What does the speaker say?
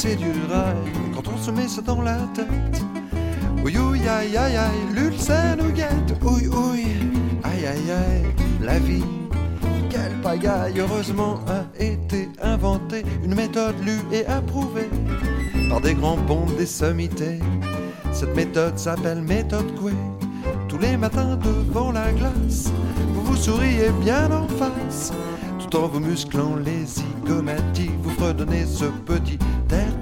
c'est du rail quand on se met ça dans la tête. Oui, oui, aïe, aïe, aïe, l'ulcère nous guette. Oui, oui, aïe, aïe, aïe, la vie, quelle pagaille. Heureusement a été inventée une méthode lue et approuvée par des grands ponts des sommités. Cette méthode s'appelle méthode Coué. Tous les matins devant la glace, vous vous souriez bien en face, tout en vous musclant les zygomatiques. Vous fredonnez ce petit air